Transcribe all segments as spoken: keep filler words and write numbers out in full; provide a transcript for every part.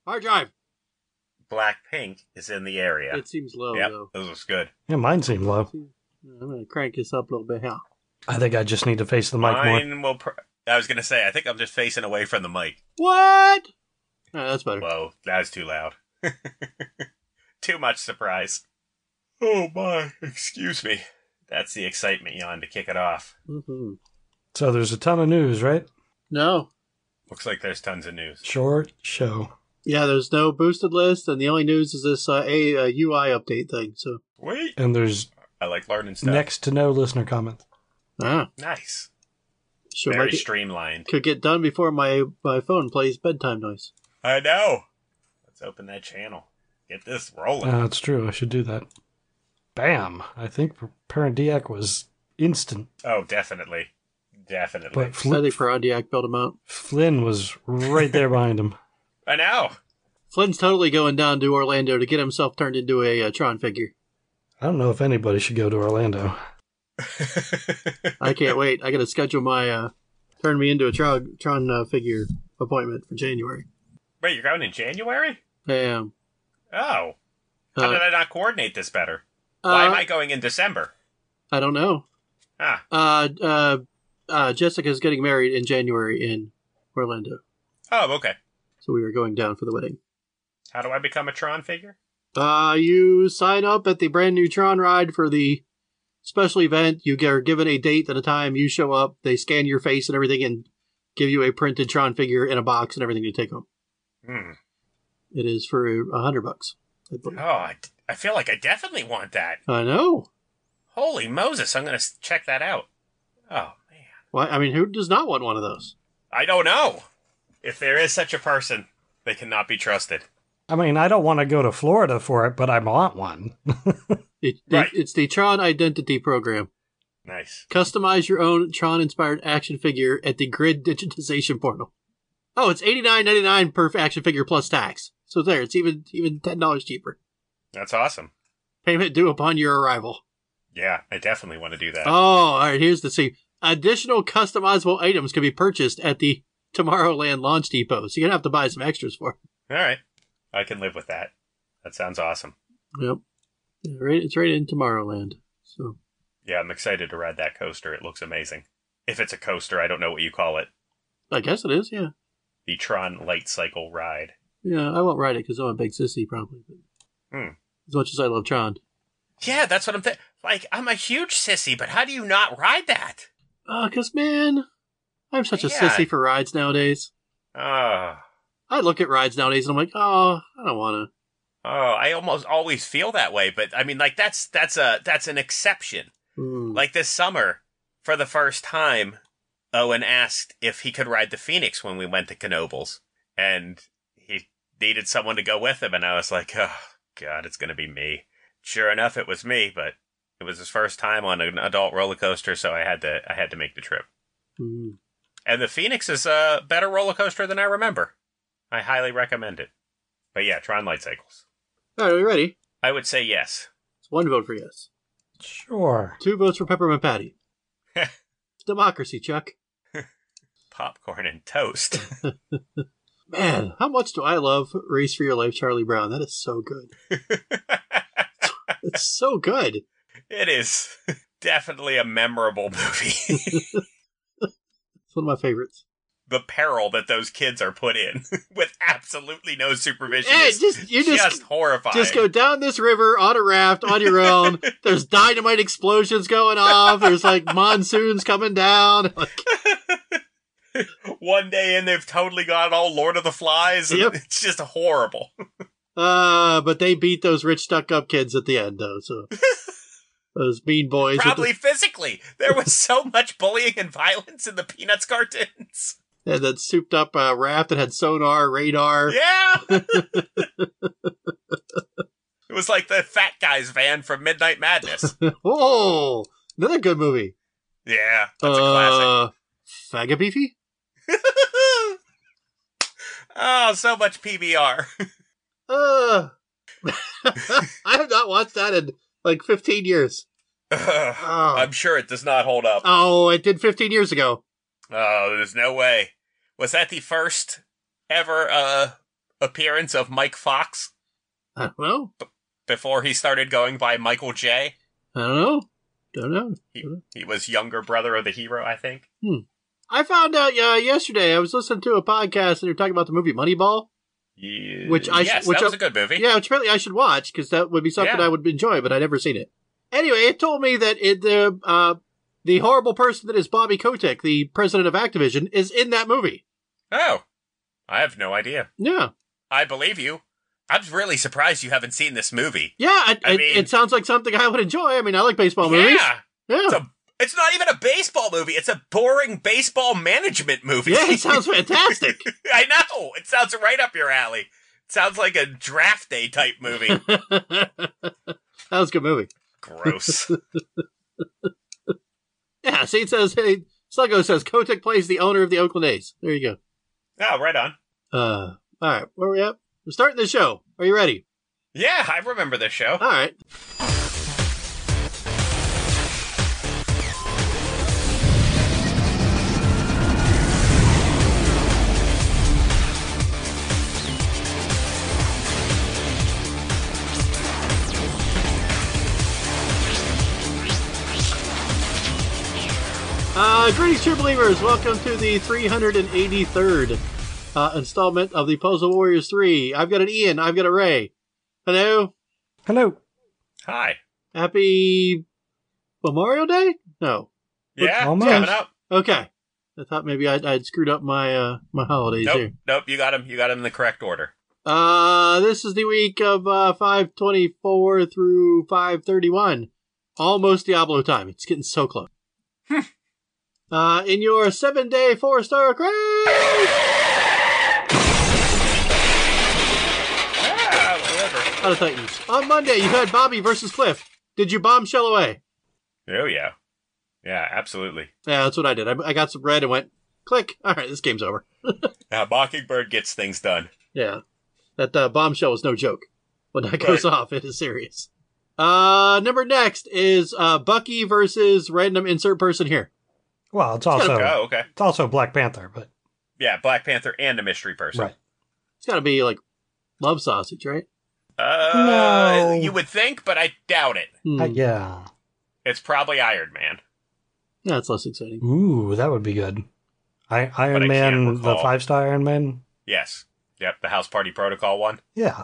Hard drive. Blackpink is in the area. It seems low, yep, though. This looks good. Yeah, mine seemed low. I'm going to crank this up a little bit here. I think I just need to face the mic Mine more. will. Pr- I was going to say, I think I'm just facing away from the mic. What? Oh, that's better. Whoa, that's too loud. Too much surprise. Oh my, excuse me. That's the excitement yawn to kick it off. Mm-hmm. So there's a ton of news, right? No. Looks like there's tons of news. Short show. Yeah, there's no boosted list, and the only news is this uh, a, a U I update thing. So Wait. And there's I like learning stuff. next to no listener comments. ah, Nice. should Very make it, streamlined. could get done before my my phone plays bedtime noise. I know. Let's open that channel. Get this rolling. Uh, it's true. I should do that. Bam. I think Parent Diac was instant. Oh, definitely. Definitely. But I Fl- think Parodiac built him out. Flynn was right there behind him. I know. Flynn's totally going down to Orlando to get himself turned into a, uh Tron figure. I don't know if anybody should go to Orlando. I can't wait. I got to schedule my uh, turn me into a Tron, Tron uh, figure appointment for January. Wait, you're going in January? Damn. Oh. How Uh, did I not coordinate this better? Why uh, am I going in December? I don't know. Ah, Uh, uh, uh, Jessica's getting married in January in Orlando, oh, okay. so we were going down for the wedding. How do I become a Tron figure? Uh, you sign up at the brand new Tron ride for the special event. You get are given a date and a time. You show up. They scan your face and everything, and give you a printed Tron figure in a box and everything to take home. Hmm. It is for a hundred bucks. I believe. Oh, I, I feel like I definitely want that. I know. Holy Moses, I'm going to check that out. Oh, man. Why? I mean, who does not want one of those? I don't know. If there is such a person, they cannot be trusted. I mean, I don't want to go to Florida for it, but I want one. It, Right. it, it's the Tron Identity Program. Nice. Customize your own Tron-inspired action figure at the Grid Digitization Portal. Oh, it's eighty-nine ninety-nine per action figure plus tax. So there, it's even even ten dollars cheaper. That's awesome. Payment due upon your arrival. Yeah, I definitely want to do that. Oh, all right, here's the see. Additional customizable items can be purchased at the Tomorrowland Launch Depot, so you're going to have to buy some extras for it. All right. I can live with that. That sounds awesome. Yep. Yeah, right, it's right in Tomorrowland. So Yeah, I'm excited to ride that coaster. It looks amazing. If it's a coaster, I don't know what you call it. I guess it is, yeah. The Tron Light Cycle ride. Yeah, I won't ride it because I'm a big sissy, probably. But Hmm. as much as I love Tron. Yeah, that's what I'm thinking. Like, I'm a huge sissy, but how do you not ride that? Oh, because, man, I'm such a Yeah. sissy for rides nowadays. Oh, I look at rides nowadays and I'm like, oh, I don't want oh, I almost always feel that way. But I mean, like, that's that's a that's an exception. to. Mm. Like this summer, for the first time, Owen asked if he could ride the Phoenix when we went to Knoebels, and he needed someone to go with him. And I was like, oh God, it's gonna be me. Sure enough, it was me. But it was his first time on an adult roller coaster, so I had to I had to make the trip. Mm. And the Phoenix is a better roller coaster than I remember. I highly recommend it. But yeah, Tron Light Cycles. All right, are we ready? I would say yes. It's one vote for yes. Sure. Two votes for Peppermint Patty. Democracy, Chuck. Popcorn and toast. Man, how much do I love Race for Your Life, Charlie Brown? That is so good. It's so good. It is definitely a memorable movie. It's one of my favorites. The peril that those kids are put in with absolutely no supervision Hey, is just- you just, just- horrifying. Just go down this river on a raft on your own. There's dynamite explosions going off. There's like monsoons coming down. Like, One day and they've totally got all Lord of the Flies. And Yep. It's just horrible. uh, but they beat those rich stuck-up kids at the end, though. So those mean boys. with Probably physically. There was so much bullying and violence in the Peanuts cartoons. the, and that souped-up uh, raft that had sonar, radar. Yeah. It was like the fat guy's van from Midnight Madness. Oh, another good movie. Yeah, that's a classic. Uh, Faggot Beefy? Oh, so much P B R. Uh, I have not watched that in like fifteen years. Oh. I'm sure it does not hold up. Oh, it did fifteen years ago. Oh, there's no way. Was that the first ever uh, appearance of Mike Fox I don't know. before he started going by Michael J? I don't know. Don't know. He, he was younger brother of the hero, I think. Hmm. I found out uh, yesterday. I was listening to a podcast and they were talking about the movie Moneyball. Yeah, Which I yes, sh- which that was I- a good movie. Yeah, which apparently I should watch because that would be something Yeah. I would enjoy, but I'd never seen it. Anyway, it told me that it, the uh, the horrible person that is Bobby Kotick, the president of Activision, is in that movie. Oh, I have no idea. Yeah. I believe you. I'm really surprised you haven't seen this movie. Yeah, I, I it, mean- it sounds like something I would enjoy. I mean, I like baseball movies. Yeah, Yeah. it's a. It's not even a baseball movie. It's a boring baseball management movie. Yeah, he sounds fantastic. I know. It sounds right up your alley. It sounds like a draft day type movie. That was a good movie. Gross. Yeah, see, it says, hey, Sluggo says, Kotick plays the owner of the Oakland A's. There you go. Oh, right on. Uh, all right, where are we at? We're starting the show. Are you ready? Yeah, I remember this show. All right. Uh, greetings, true believers. Welcome to the three hundred eighty-third uh, installment of the Puzzle Warriors three. I've got an Ian. I've got a Ray. Hello. Hello. Hi. Happy Memorial Day? No. Yeah, Almost. coming up. Okay. I thought maybe I'd, I'd screwed up my uh, my holidays Nope, here. nope. You got him. You got him in the correct order. Uh, this is the week of uh, five twenty-four through five thirty-one. Almost Diablo time. It's getting so close. uh, in your seven-day four-star crash! Ah, whatever. Out of Titans. On Monday, you had Bobby versus Cliff. Did you bombshell away? Oh yeah, yeah, absolutely. Yeah, that's what I did. I, I got some red and went, click. All right, this game's over. Now Mockingbird gets things done. Yeah. That uh, bombshell was no joke. When that goes Right. off, it is serious. Uh, number next is uh, Bucky versus random insert person here. Well, it's gotta also Oh, okay. it's also Black Panther, but Yeah, Black Panther and a mystery person. right. It's got to be like love sausage, right? Uh, No. you would think, but I doubt it. Hmm. Uh, yeah. It's probably Iron Man. Yeah, it's less exciting. Ooh, that would be good. I, But I Iron can't Man, the recall. five star Iron Man. Yes. Yep, the House Party Protocol one. Yeah.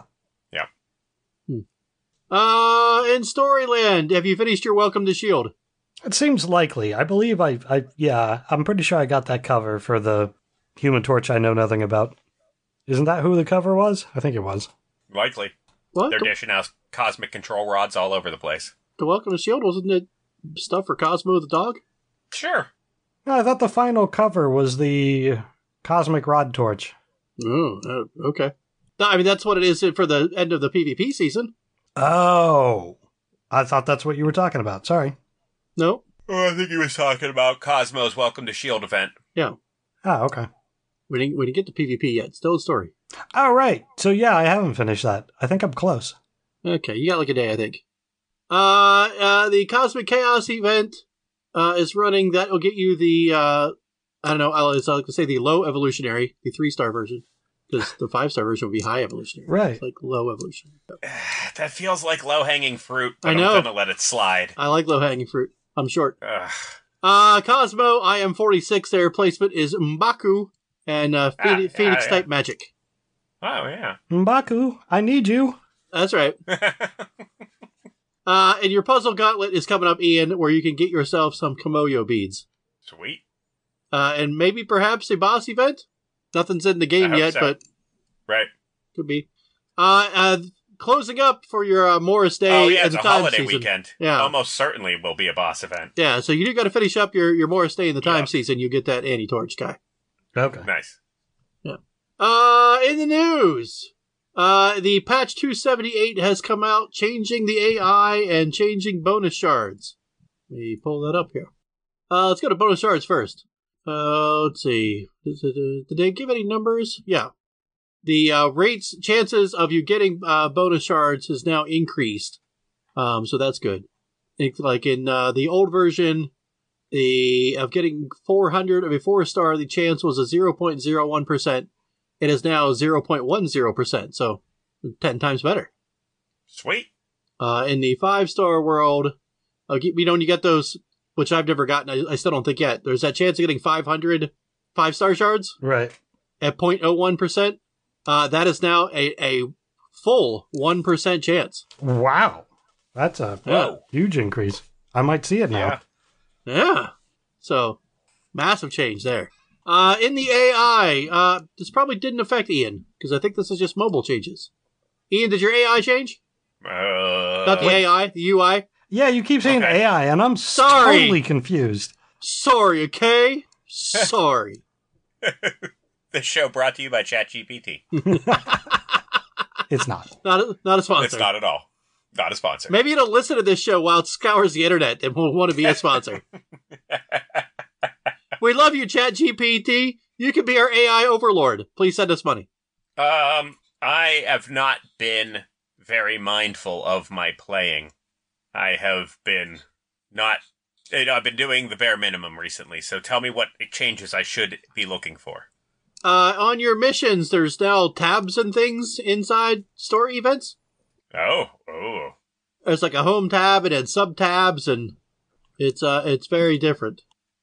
Uh, in Storyland, have you finished your Welcome to S H I E L D? It seems likely. I believe I, I, yeah, I'm pretty sure I got that cover for the Human Torch I know nothing about. Isn't that who the cover was? I think it was. Likely. What? They're The, dishing out cosmic control rods all over the place. the Welcome to S H I E L D, wasn't it stuff for Cosmo the dog? Sure. No, I thought the final cover was the Cosmic Rod Torch. Oh, uh, okay. No, I mean, that's what it is for the end of the PvP season. Oh. I thought that's what you were talking about. Sorry. No? Oh, I think he was talking about Cosmo's Welcome to S H I E L D event. Yeah. Ah, okay. We didn't, we didn't get to PvP yet. Still a story. All right. So yeah, I haven't finished that. I think I'm close. Okay, you got like a day, I think. Uh, uh, the Cosmic Chaos event uh, is running. That will get you the, uh, I don't know, I like to say the low evolutionary, the three-star version. Because the five-star version would be high evolutionary. Right. It's like low evolutionary. That feels like low-hanging fruit, but I know. I'm gonna let it slide. I like low-hanging fruit. I'm short. Ugh. Uh, Cosmo, I am forty-six. Their replacement is M'Baku and uh, Ah, Phoenix, yeah, Phoenix yeah. type magic. Oh, yeah. M'Baku, I need you. That's right. Uh, and your puzzle gauntlet is coming up, Ian, where you can get yourself some Komoyo beads. Sweet. Uh, and maybe perhaps a boss event? Nothing's in the game I hope yet, so. but Right. could be. Uh, uh, closing up for your uh, Morris Day Oh, yeah, and it's the a time holiday season. weekend. Yeah. Almost certainly will be a boss event. Yeah, so you do got to finish up your, your Morris Day in the time Yeah. season. You get that anti-torch guy. Okay. Nice. Uh, in the news, uh, the patch two seventy-eight has come out, changing the A I and changing bonus shards. Let me pull that up here. Uh, let's go to bonus shards first. Uh, let's see. Did they give any numbers? Yeah. The uh, rates, chances of you getting uh, bonus shards has now increased. Um, so that's good. It, like in uh, the old version, the of getting four hundred of a four star, the chance was a zero point zero one percent. It is now zero point one zero percent, so ten times better. Sweet. Uh, in the five-star world, uh, you know, you get those, which I've never gotten, I, I still don't think yet. There's that chance of getting five hundred five-star shards Right. at zero point zero one percent. Uh, that is now a, a full one percent chance. Wow. That's a Whoa. huge increase. I might see it now. Yeah. Yeah. So, massive change there. Uh, in the A I, uh, this probably didn't affect Ian, because I think this is just mobile changes. Ian, did your A I change? Uh, Not the A I, the U I? Yeah, you keep saying Okay. A I, and I'm Sorry. totally confused. Sorry, okay? Sorry. This show brought to you by ChatGPT. It's not. Not a, not a sponsor. It's not at all. Not a sponsor. Maybe it'll listen to this show while it scours the internet and will want to be a sponsor. We love you, ChatGPT. You can be our A I overlord. Please send us money. Um, I have not been very mindful of my playing. I have been not. You know, I've been doing the bare minimum recently. So tell me what changes I should be looking for. Uh, on your missions, there's now tabs and things inside story events. Oh, oh, There's like a home tab and then sub tabs, and it's uh, it's very different.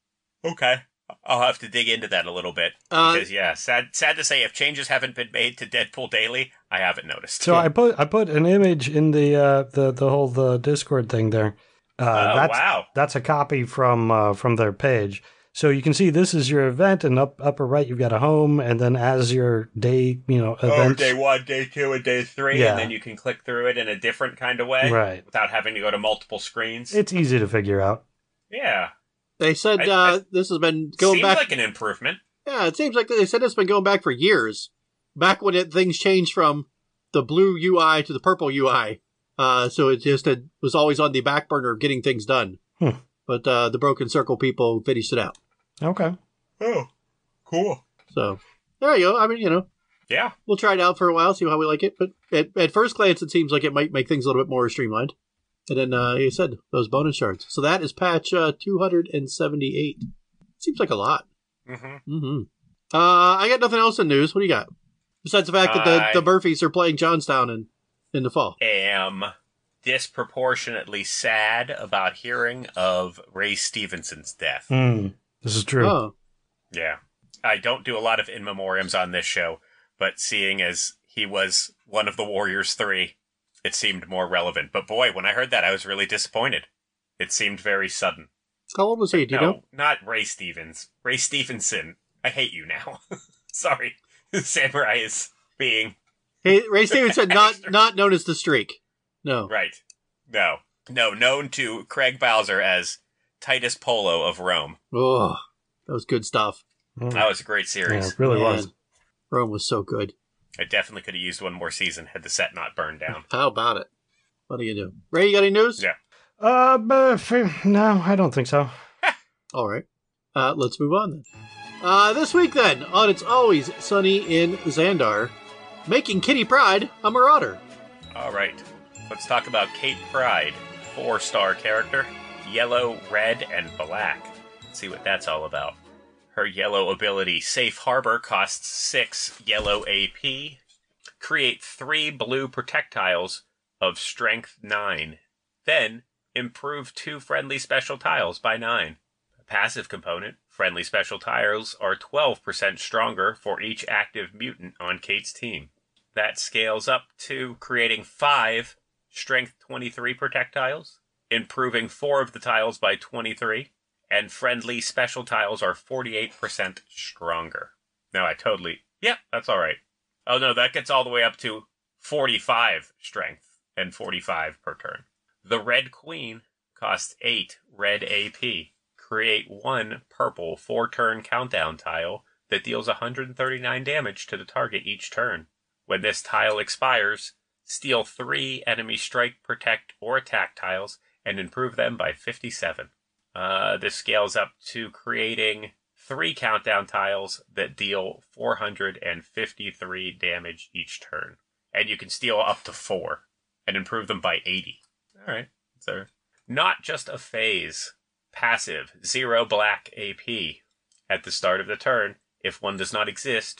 okay. I'll have to dig into that a little bit Uh, because yeah, sad sad to say, if changes haven't been made to Deadpool Daily, I haven't noticed. So I put I put an image in the uh, the the whole the Discord thing there. Uh, oh that's wow! that's a copy from uh, from their page. So you can see this is your event, and up upper right you've got a home, and then as your day, you know, Oh, events. day one, day two, and day three, Yeah. and then you can click through it in a different kind of way, Right. without having to go to multiple screens. It's easy to figure out. yeah, They said I- uh, I- this has been going seems back. like an improvement. Yeah, it seems like they said it's been going back for years. Back when it, things changed from the blue U I to the purple U I. Uh, so it just it was always on the back burner of getting things done. Hmm. But uh, the Broken Circle people finished it out. Okay. Oh, cool. So there you go. I mean, you know, Yeah, we'll try it out for a while, see how we like it. But at, at first glance, it seems like it might make things a little bit more streamlined. And then, uh, like you said, those bonus shards. So that is patch uh, two hundred seventy-eight. Seems like a lot. mm-hmm. Mm-hmm. Uh, I got nothing else in news. What do you got? Besides the fact that I- the, the Murphys are playing Johnstown in, in the fall. am disproportionately sad about hearing of Ray Stevenson's death. Hmm. This is true. Oh, Yeah. I don't do a lot of in memoriams on this show, but seeing as he was one of the Warriors Three, it seemed more relevant. But boy, when I heard that, I was really disappointed. It seemed very sudden. how old was he? Do you no, know? not Ray Stevens. Ray Stevenson. I hate you now. Sorry. Samurai is being... Hey, Ray Stevenson, not not known as the Streak. No. Right. No. No, known to Craig Bowser as Titus Polo of Rome. Oh, that was good stuff. Hmm. That was a great Yeah, series. it really Man, was. Rome was so good. I definitely could have used one more season had the set not burned down. How about it? What do you do? Ray, you got any news? Yeah. Uh, but f- no, I don't think so. All right. Uh, let's move on then. Uh, this week then, on It's Always Sunny in Xandar, making Kitty Pride a Marauder. All right. Let's talk about Kate Pride, four-star character, yellow, red, and black. Let's see what that's all about. Her yellow ability, Safe Harbor, costs six yellow A P. Create three blue projectiles of strength nine. Then, improve two friendly special tiles by nine. Passive component, friendly special tiles are twelve percent stronger for each active mutant on Kate's team. That scales up to creating five strength twenty-three projectiles, improving four of the tiles by twenty-three, and friendly special tiles are forty-eight percent stronger. No, I totally... Yep, that's alright. Oh no, that gets all the way up to forty-five strength and forty-five per turn. The Red Queen costs eight red A P. Create one purple four-turn countdown tile that deals one hundred thirty-nine damage to the target each turn. When this tile expires, steal three enemy strike, protect, or attack tiles and improve them by fifty-seven. Uh, this scales up to creating three countdown tiles that deal four hundred fifty-three damage each turn. And you can steal up to four and improve them by eighty. Alright, so not just a phase. Passive, zero black A P. At the start of the turn, if one does not exist,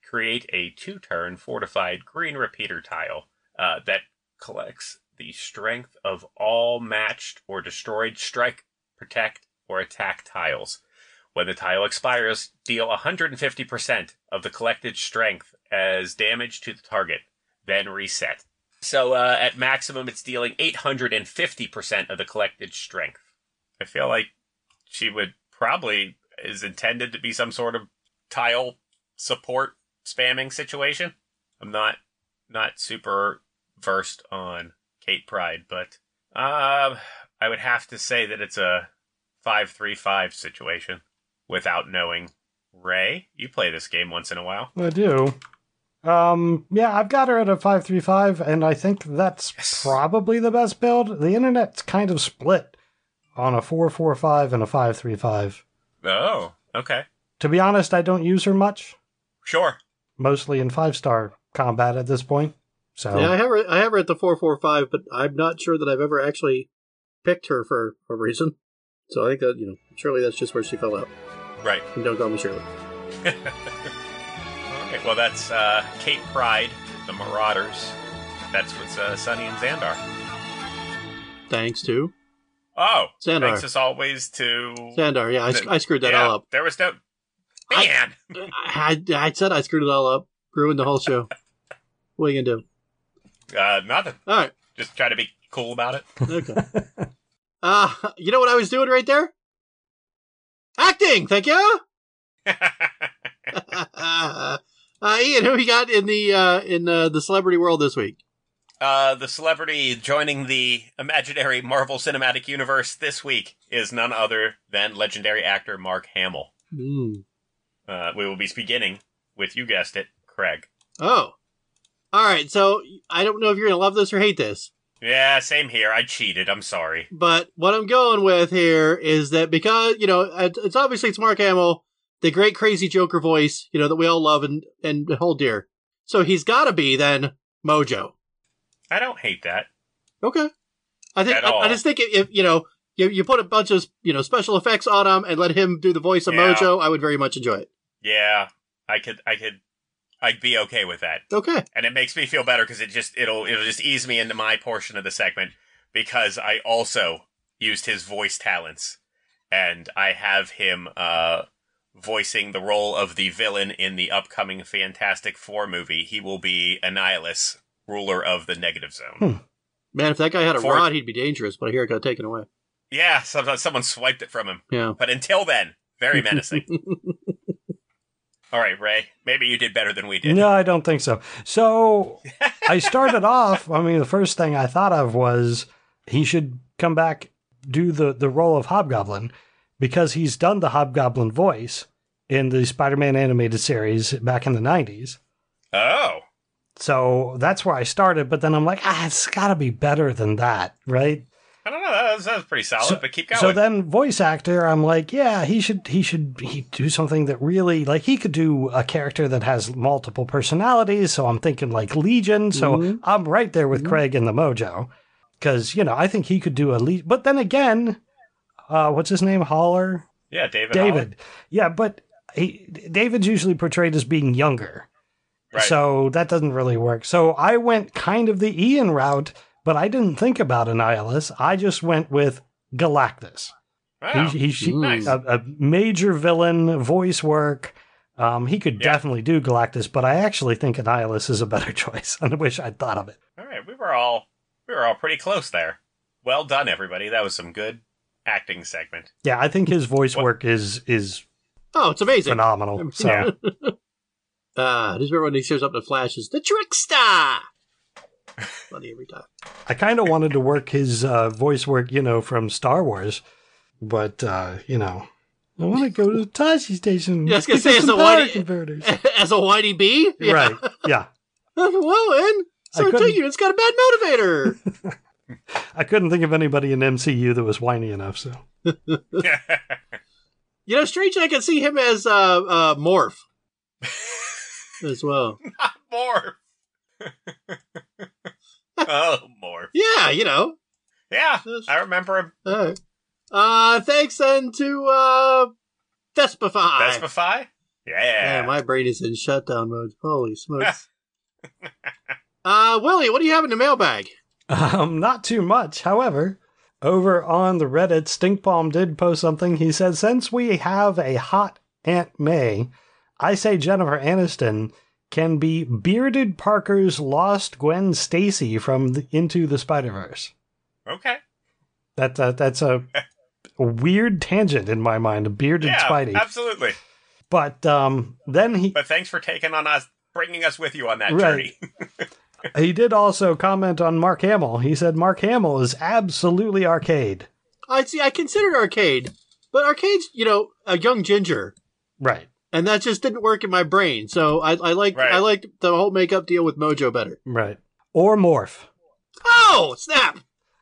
create a two-turn fortified green repeater tile uh, that collects the strength of all matched or destroyed strike, protect, or attack tiles. When the tile expires, deal one hundred fifty percent of the collected strength as damage to the target, then reset. So uh, at maximum, it's dealing eight hundred fifty percent of the collected strength. I feel like she would probably is intended to be some sort of tile support spamming situation. I'm not not super versed on Kate Pryde, but uh, I would have to say that it's a five three five situation without knowing. Ray, you play this game once in a while. I do. Um, yeah, I've got her at a five three five, and I think that's Yes. probably the best build. The internet's kind of split on a four four five and a five three five. Oh, okay. To be honest, I don't use her much, Sure. mostly in five-star combat at this point. So Yeah, I have her. I have her at the four four five, but I'm not sure that I've ever actually picked her for a reason. So I think that you know, surely that's just where she fell out. Right. And don't call me Shirley. All right. Well, that's uh, Kate Pryde, the Marauders. That's what's uh, Sunny and Xandar. Thanks to Oh, Xandar. thanks as always to Xandar. Yeah, I, the- I screwed that yeah, all up. There was no I- man. I, I, I said I screwed it all up. Ruined the whole show. What are you gonna do? uh, nothing. All right. Just try to be cool about it. Okay. uh, you know what I was doing right there? Acting. Thank you. uh, Ian, who you got in the uh, in uh, the celebrity world this week? uh, the celebrity joining the imaginary Marvel Cinematic Universe this week is none other than legendary actor Mark Hamill. Mm. Uh, we will be beginning with, you guessed it, Craig. Oh. All right. So I don't know if you're gonna love this or hate this. Yeah, same here. I cheated. I'm sorry. But what I'm going with here is that because, you know, it- it's obviously it's Mark Hamill, the great crazy Joker voice, you know, that we all love and, and hold dear. So he's got to be then Mojo. I don't hate that. Okay. I think, At I, all. I just think if, if, you know, you, you put a bunch of, you know, special effects on him and let him do the voice of Yeah. Mojo, I would very much enjoy it. Yeah, I could, I could, I'd be okay with that. Okay. And it makes me feel better because it just, it'll, it'll just ease me into my portion of the segment because I also used his voice talents and I have him, uh, voicing the role of the villain in the upcoming Fantastic Four movie. He will be Annihilus, ruler of the Negative Zone. Hmm. Man, if that guy had a For- rod, he'd be dangerous, but I hear it got taken away. Yeah, sometimes someone swiped it from him. Yeah. But until then, very menacing. All right, Ray, maybe you did better than we did. no, I don't think so. So I started off, I mean, the first thing I thought of was he should come back, do the, the role of Hobgoblin, because he's done the Hobgoblin voice in the Spider-Man animated series back in the nineties. Oh. So that's where I started, but then I'm like, ah, it's got to be better than that, right? I don't know. That was, that was pretty solid, So- but keep going. So then voice actor, I'm like, yeah, he should he should he do something that really, like, he could do a character that has multiple personalities. So I'm thinking like Legion. So Mhm. I'm right there with Mhm. Craig and the Mojo, because you know I think he could do a Legion. But then again, uh, what's his name? Holler, yeah, David. David. Yeah, but he, David's usually portrayed as being younger. Right. So that doesn't really work. So I went kind of the Ian route, but I didn't think about Annihilus. I just went with Galactus. Wow. He, he, she, Nice. a, a major villain, voice work. Um, he could Yeah. definitely do Galactus, but I actually think Annihilus is a better choice. I wish I'd thought of it. All right, we were all we were all pretty close there. Well done, everybody. That was some good acting segment. Yeah, I think his voice What- work is is Oh, it's amazing. phenomenal. So Yeah. Ah, just remember when he shows up to Flash is the trickster. Funny every time. I kind of wanted to work his uh, voice work, you know, from Star Wars, but uh, you know, I want to go to the Tashi station. Yeah, I was gonna pick up say, it's some a power whitey- converters. As a whiny bee? Yeah. Right? Yeah, Well, then, I so I couldn't- tell you, it's got a bad motivator. I couldn't think of anybody in M C U that was whiny enough. So You know, strange, I can see him as uh, uh, Morph as well. Morph. oh, Morph. Yeah, you know. Yeah, I remember him. All right. Uh, thanks then to uh, Vespify. Vespify? Yeah. Man, my brain is in shutdown mode. Holy smokes. uh, Willie, what do you have in the mailbag? Um, not too much. However, over on the Reddit, Stinkpalm did post something. He said, since we have a hot Aunt May, I say Jennifer Aniston can be Bearded Parker's lost Gwen Stacy from the, Into the Spider-Verse. Okay. That, that That's a, a weird tangent in my mind, a bearded yeah, Spidey. absolutely. But um, then he... But thanks for taking on us, bringing us with you on that Right. journey. He did also comment on Mark Hamill. He said Mark Hamill is absolutely Arcade. I see. I considered Arcade, but Arcade's, you know, a young ginger, Right. and that just didn't work in my brain. So I, I like, Right. I liked the whole makeup deal with Mojo better. Right. Or Morph. Oh, snap!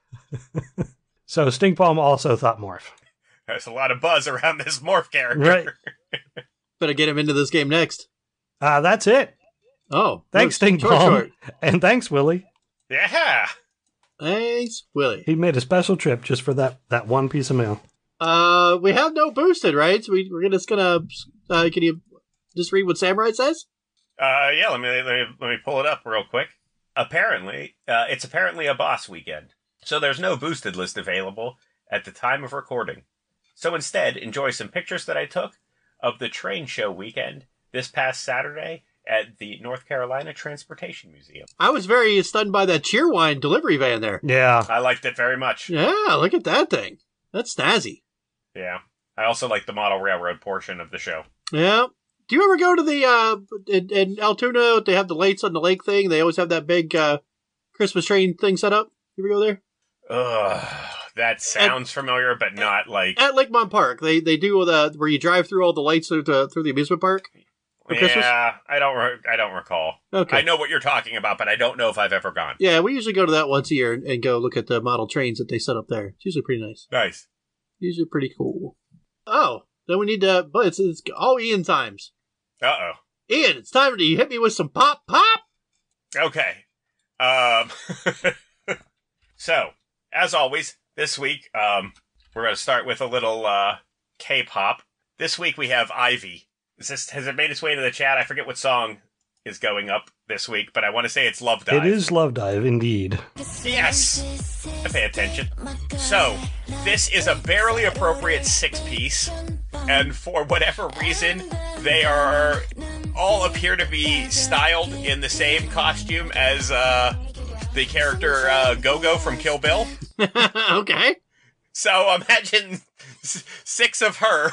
So Stinkpalm also thought Morph. There's a lot of buzz around this Morph character. Right. Better get him into this game next. Uh, that's it. Oh, Thanks, short, Stinkpalm. short. And thanks, Willie. Yeah. Thanks, Willie. He made a special trip just for that, that one piece of mail. Uh, we have no boosted, right? So we, we're just gonna. Uh, can you just read what Samurai says? Uh, yeah, let me, let me let me pull it up real quick. Apparently, uh, it's apparently a boss weekend, so there's no boosted list available at the time of recording. So instead, enjoy some pictures that I took of the train show weekend this past Saturday at the North Carolina Transportation Museum. I was very stunned by that Cheerwine delivery van there. Yeah. I liked it very much. Yeah, look at that thing. That's snazzy. Yeah. I also like the model railroad portion of the show. Yeah. Do you ever go to the, uh, in, in Altoona, they have the Lights on the Lake thing? They always have that big, uh, Christmas train thing set up. You ever go there? Ugh, that sounds familiar, but not like... At Lakemont Park. They they do the, where you drive through all the lights through, the, through the amusement park for yeah, Christmas? I don't, re- I don't recall. Okay. I know what you're talking about, but I don't know if I've ever gone. Yeah, we usually go to that once a year and, and go look at the model trains that they set up there. It's usually pretty nice. Nice. Usually pretty cool. Oh, then we need to, but it's, it's all Ian times. Uh-oh. Ian, it's time to hit me with some pop pop. Okay. Um, so, as always, this week, um, we're going to start with a little uh, K-pop. This week we have Ivy. Is this, has it made its way to the chat? I forget what song is going up this week, but I want to say it's Love Dive. It is Love Dive, indeed. Yes! I pay attention. So, this is a barely appropriate six-piece, and for whatever reason, they are all appear to be styled in the same costume as uh, the character uh, Go-Go from Kill Bill. Okay. So imagine s- six of her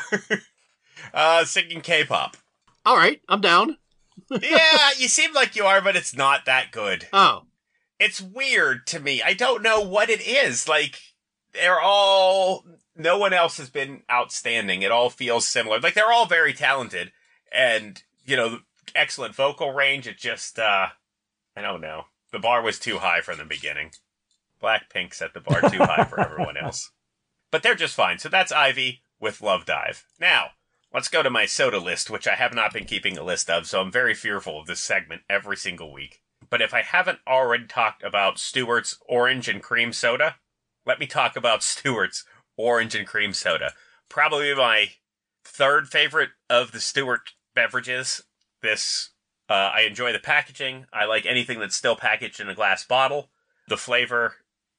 uh, singing K-pop. All right, I'm down. Yeah, you seem like you are, but it's not that good. Oh. It's weird to me. I don't know what it is. Like, they're all... No one else has been outstanding. It all feels similar. Like, they're all very talented. And, you know, excellent vocal range. It just, uh... I don't know. The bar was too high from the beginning. Blackpink set the bar too high for everyone else. But they're just fine. So that's Ivy with Love Dive. Now, let's go to my soda list, which I have not been keeping a list of, so I'm very fearful of this segment every single week. But if I haven't already talked about Stewart's Orange and Cream Soda, let me talk about Stewart's Orange and Cream Soda. Probably my third favorite of the Stewart beverages. This, uh, I enjoy the packaging. I like anything that's still packaged in a glass bottle. The flavor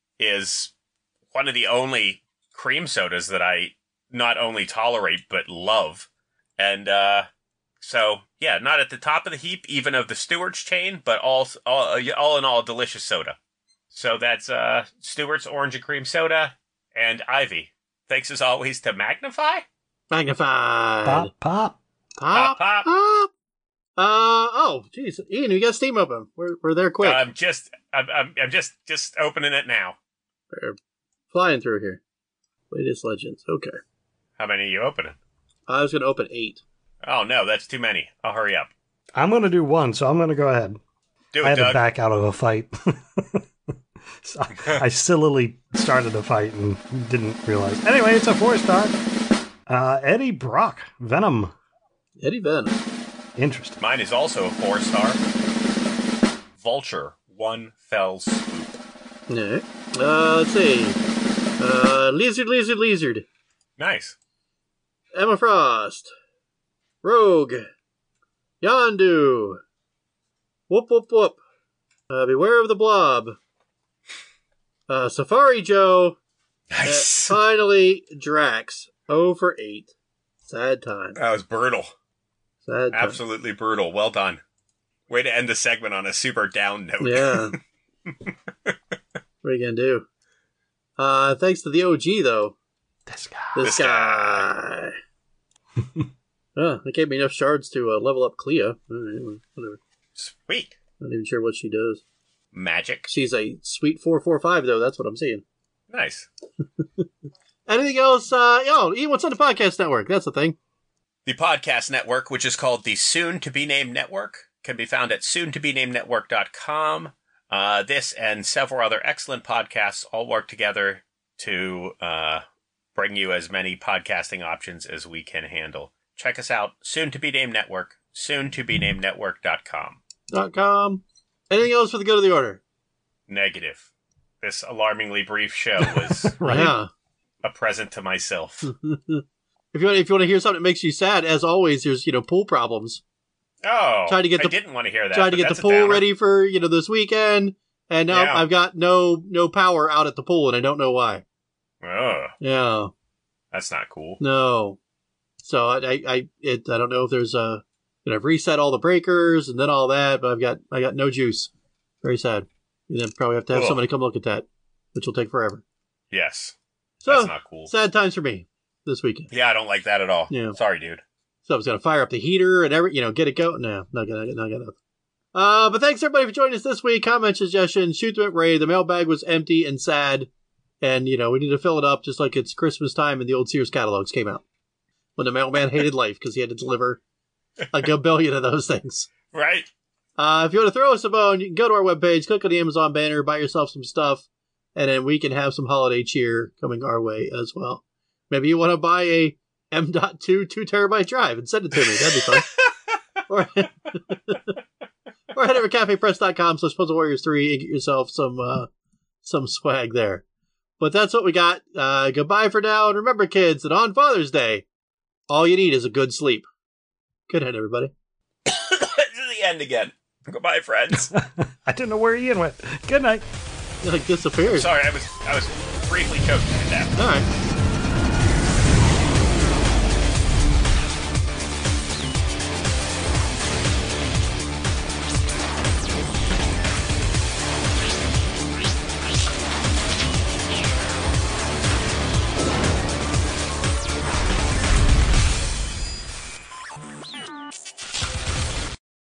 is one of the only cream sodas that I not only tolerate, but love. And, uh, so, yeah, not at the top of the heap, even of the Stewart's chain, but all, all, all in all, delicious soda. So that's, uh, Stewart's Orange and Cream Soda and Ivy. Thanks as always to Magnify. Magnified. Pop, pop. Pop, Pop, pop. pop. Uh, oh, geez. Ian, we got Steam open. We're, we're there quick. I'm just, I'm, I'm, I'm just, just opening it now. We're flying through here. Latest Legends. Okay. How many are you opening? I was going to open eight. Oh, no, that's too many. I'll hurry up. I'm going to do one, so I'm going to go ahead. Do I it, had to Doug. back out of a fight. So I sillily started a fight and didn't realize. Anyway, it's a four star. Uh, Eddie Brock, Venom. Eddie Venom. Interesting. Mine is also a four star. Vulture, one fell swoop. Yeah. Uh, let's see. Uh, Lizard, Lizard, Lizard. Nice. Emma Frost. Rogue. Yondu. Whoop, whoop, whoop. Uh, beware of the blob. Uh, Safari Joe. Nice. Uh, finally, Drax. oh for eight. Sad time. That was brutal. Sad time. Absolutely brutal. Well done. Way to end the segment on a super down note. Yeah. What are you going to do? Uh, thanks to the O G, though. This guy. This, This guy. Oh, they gave me enough shards to uh, level up Clea. Uh, Whatever. Sweet. Not even sure what she does. Magic. She's a sweet four four five, though. That's what I'm seeing. Nice. Anything else? Uh, yo, Ian, what's on the podcast network? That's the thing. The podcast network, which is called the Soon to Be Named Network, can be found at soon to be named network dot com. Uh, this and several other excellent podcasts all work together to uh, bring you as many podcasting options as we can handle. Check us out. Soon to Be Named Network. soon to be named network dot com. Dot com. Anything else for the good of the order? Negative. This alarmingly brief show was Right? Yeah. a present to myself. if you want, if you want to hear something that makes you sad, as always, there's you know pool problems. Oh, Tried to get I the- didn't want to hear that. Trying to but get the that's a pool downer. ready for you know this weekend, and now Yeah. I've got no no power out at the pool, and I don't know why. Oh, Yeah, that's not cool. no. So I I I, it, I don't know if there's a you know I've reset all the breakers and then all that, but I've got I got no juice. Very sad. You then probably have to have Cool. somebody come look at that, which will take forever. Yes, So that's not cool. sad times for me this weekend. Yeah, I don't like that at all. Yeah. Sorry, dude. So I was gonna fire up the heater and every, you know, get it going. No, not gonna, not gonna. Uh, but thanks everybody for joining us this week. Comment, suggestions, shoot them at Ray. The mailbag was empty and sad, and you know we need to fill it up just like it's Christmas time and the old Sears catalogs came out when the mailman hated life because he had to deliver like a billion of those things. Right? Uh, if you want to throw us a bone, you can go to our webpage, click on the Amazon banner, buy yourself some stuff, and then we can have some holiday cheer coming our way as well. Maybe you want to buy a M dot two two terabyte drive and send it to me. That'd be fun. or, or head over to cafe press dot com slash puzzle warriors three and get yourself some uh, some swag there. But that's what we got. Uh, goodbye for now. And remember, kids, that on Father's Day, all you need is a good sleep. Good night, everybody. This is the end again. Goodbye, friends. I didn't know where Ian went. Good night. It like disappeared. Sorry, I was I was briefly choked to death. All right.